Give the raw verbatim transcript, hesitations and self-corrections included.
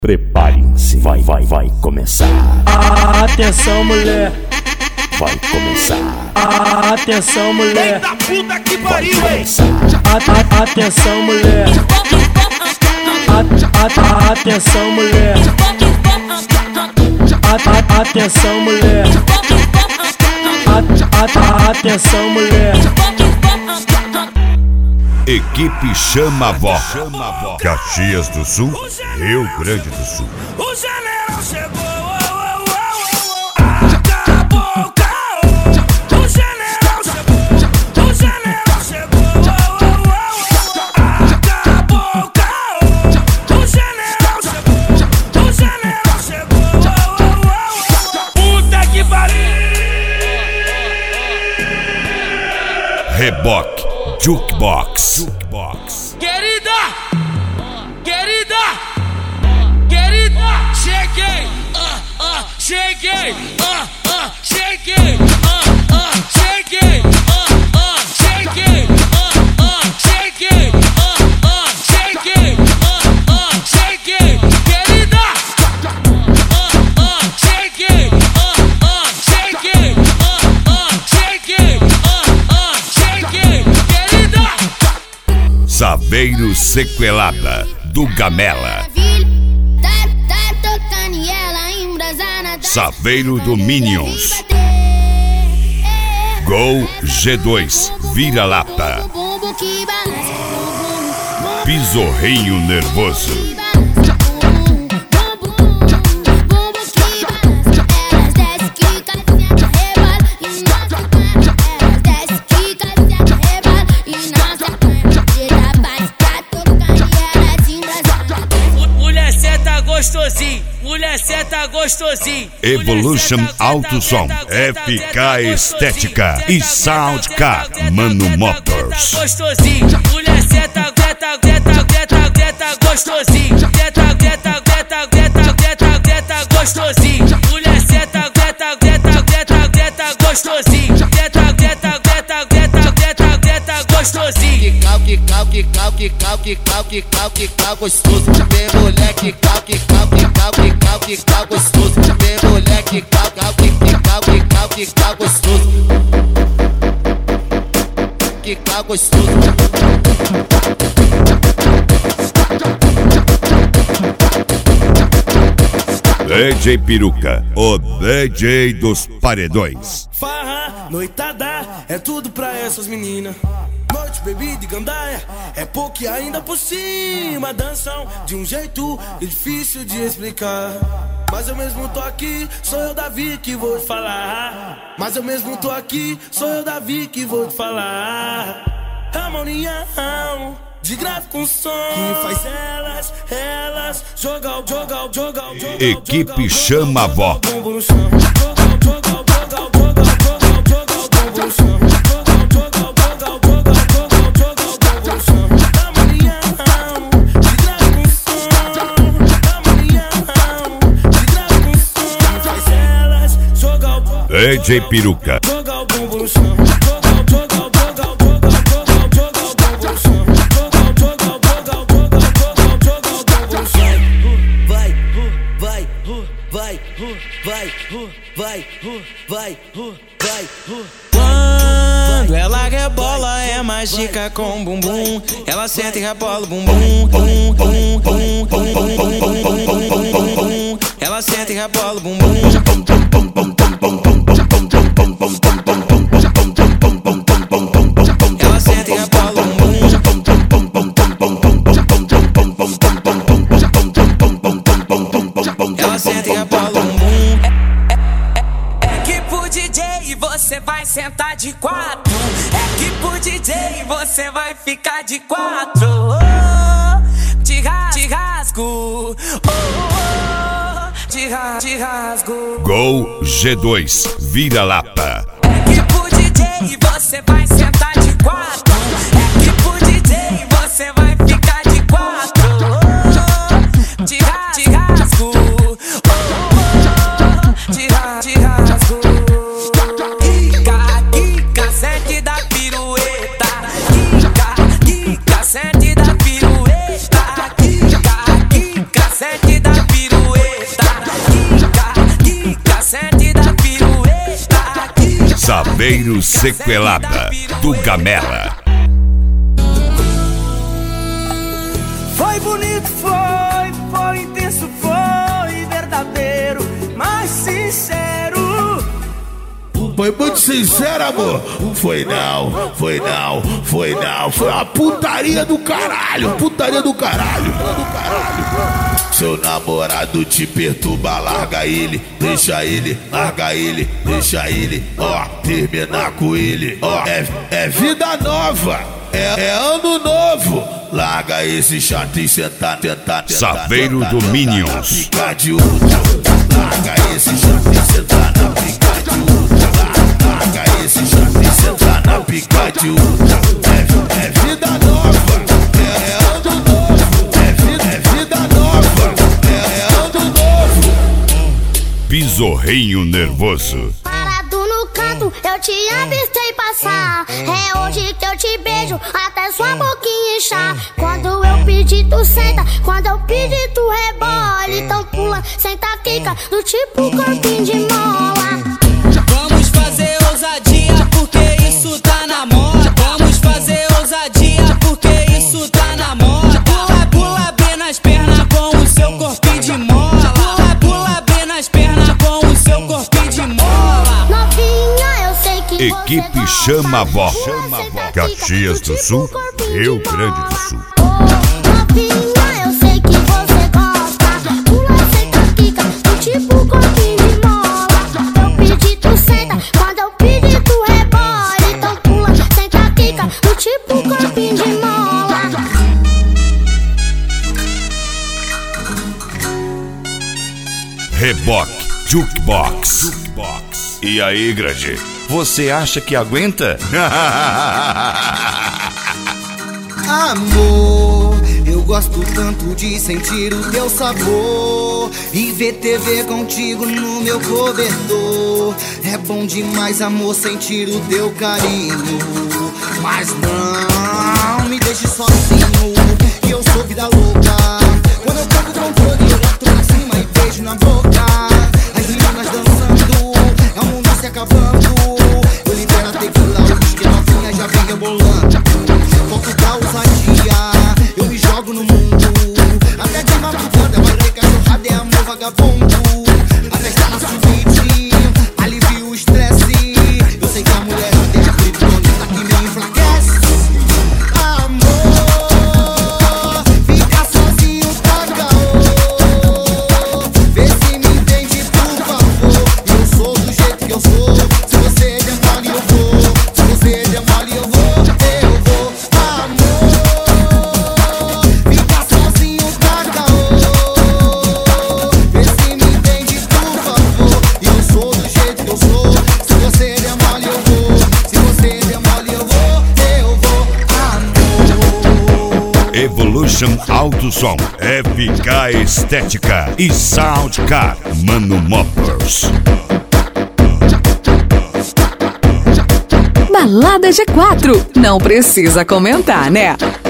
Preparem-se, vai, vai, vai começar. Atenção, mulher. Vai começar. Atenção, mulher. Eita puta que Vai pariu, hein? começar. Atenção, mulher. Atenção, mulher. Atenção, mulher. Atenção, mulher. Equipe Chama a Vó. Caxias do Sul, Rio Grande do Sul. O general chegou. Acabou o caô. O general chegou. O general chegou. Acabou o caô. O general chegou. O general chegou. Puta que pariu. Reboque, Jukebox. Jukebox. Querida, querida, querida, cheguei, ah, ah, cheguei, ah, ah, cheguei, ah, ah, cheguei, ah, ah, cheguei, ah, ah, cheguei, ah, ah, cheguei, ah, ah, cheguei, querida, ah, ah, cheguei, ah, ah, cheguei, ah, ah, cheguei, ah, ah, cheguei, querida. Saveiro Sequelada, do Gamela. Saveiro do Minions. Gol G dois, Vira-Lata. Pisorrinho Nervoso. Gostosinho, mulher cê tá gostosinho. Evolution Auto Som, F K Estética e Soundcar, Mano Motors. Gostosinho, mulher cê tá, greta, greta, greta, greta, gostosinho. Greta, greta, greta, greta, greta, greta, gostosinho. Mulher cê tá, greta, greta, greta, greta, gostosinho. Greta, greta, greta, greta, greta, greta, gostosinho. Que cal, que cal, que cal, que cal, que cal, que cal, que cal, gostoso. Tem mulher que cal, que cal, que cal, que cal, que cal, gostoso. Tem mulher que cal, cal, que cal, que cal, que cal, gostoso. Que cal, gostoso. D J Peruca, o D J dos paredões. Farra, noitada, é tudo pra essas meninas. Noite, bebida e gandaia, é pouco e ainda por cima. Dançam de um jeito difícil de explicar. Mas eu mesmo tô aqui, sou eu Davi que vou te falar. Mas eu mesmo tô aqui, sou eu Davi que vou te falar. Harmonia de grave com som que faz elas, elas jogar, jogar, jogar, jogar. Equipe Chama a Vó. D J Peruca. Vai, vai, vai, vai, vai, vai, vai. Quando ela rebola é mágica com bumbum. Ela senta e rebola bumbum, bum, bum, bum, bum, bum, bum. Ela senta e rebola bumbum. Ela senta e rebola bumbum. Ela senta e rebola bumbum. É que pro D J você vai sentar de quatro. É que pro D J você vai ficar de quatro. Oh, te, ras, te rasgo. Oh, oh, te, ra, te rasgo. Gol G dois, Vira-Lata. É que pro D J você vai sentar de quatro. É que pro D J você vai ficar de quatro. Oh, te, ra, te rasgo. Oh, oh, te, ra, te rasgo. Quica, quica, sente da pirueta. Quica, quica, sente da pirueta. Quica, quica, sente da pirueta. Chaveiro Sequelada, do Gamela. Foi bonito, foi, foi intenso, foi verdadeiro, mas sincero. Foi muito sincero, amor. Foi não, foi não, foi não. Foi uma putaria do caralho, putaria do caralho. Do caralho. Seu namorado te perturba, larga ele, deixa ele, larga ele, deixa ele, ó, terminar com ele, ó, é, é vida nova, é, é ano novo, larga esse chato e sentar, tentar, tentar. Saveiro do Minions. Fica de ultra, larga esse chato e sentar na pica de ultra, larga esse chato e sentar na pica de ultra, é, é vida nova, é, é ano novo, é vida, é vida nova. Pisorrinho nervoso. Parado no canto, eu te avistei passar. É hoje que eu te beijo, até sua boquinha inchar. Quando eu pedir, tu senta. Quando eu pedir, tu rebola. Então pula, senta, quica, do tipo corpinho de mola. Vamos fazer ousadia, porque isso tá na moda. Vamos fazer ousadia, porque isso tá na moda. Pula, pula bem nas pernas com o seu corpinho de mola. Pula, pula bem nas pernas com o seu corpinho de mola. Novinha, eu sei que Equipe você Chama a Vó. gosta. Caxias do Sul, Rio Grande do Sul. Novinha, eu sei que você gosta. Pula, senta, quica, do tipo corpinho de mola. Eu pedi, tu senta. Quando eu pedir, tu rebola. Então pula, senta, quica, do tipo corpinho de mola. Reboque, Jukebox. E aí, grande? Você acha que aguenta? Amor, eu gosto tanto de sentir o teu sabor e ver T V contigo no meu cobertor. É bom demais, amor, sentir o teu carinho. Mas não me deixe sozinho, que eu sou vida louca. Quando eu toco o controle, eu boto pra cima e beijo na boca. As meninas dançando, é o mundo se acabando. Eu libero a tequila, o whisky, novinha já vem rebolando. Volto pra ousadia, eu me jogo no mundo. Até de madrugada vai ter cachorrada, é amor vagabundo. A festa na suíte, alivia o estresse. Eu sei que a mulher tem a criptonita que me enfraquece. Amor, fica sozinho tá caô. Vê se me entende, por favor. Eu sou do jeito que eu sou. Se você der mole eu vou. Se você der mole eu vou. Eu vou. Amor, fica sozinho tá caô. Vê se me entende, por favor. Eu sou do jeito que eu sou. Se você der mole eu vou. Se você der mole eu vou. Eu vou. Amor. Evolution Auto Som, F K Estética e Soundcar, Mano Moppers. Balada G quatro, não precisa comentar, né?